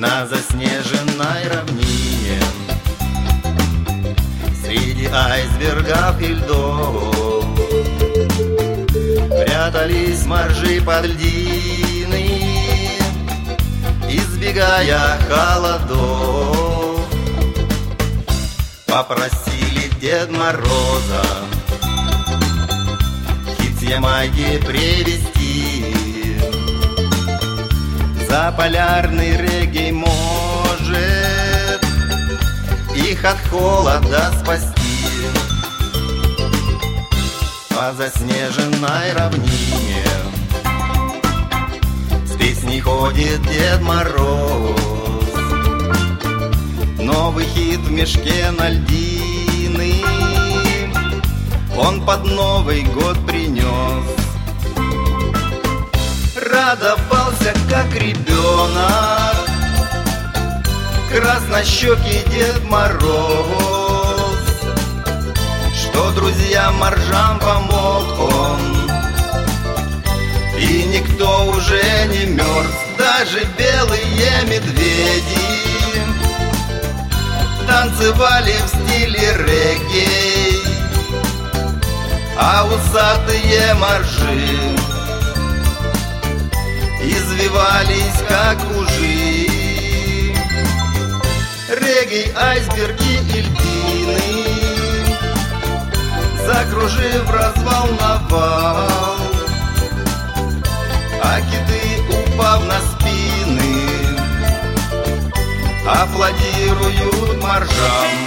на заснеженной равнине, среди айсбергов и льдов прятались моржи под льдины, избегая холодов. Попросили Дед Мороза хит с Ямайки привезти, за полярный регги может их от холода спасти. По заснеженной равнине с песней ходит Дед Мороз, новый хит в мешке на льдины он под Новый год принес. Радовался, как ребенок, краснощекий Дед Мороз, что друзьям моржам помог он, и никто уже не мерз. Даже белые медведи танцевали в стиле регги, а усатые моржи извивались, как ужи. Регги, айсберги и льдины, закружив, разволновал, а киты, упав на спины, аплодируют моржам.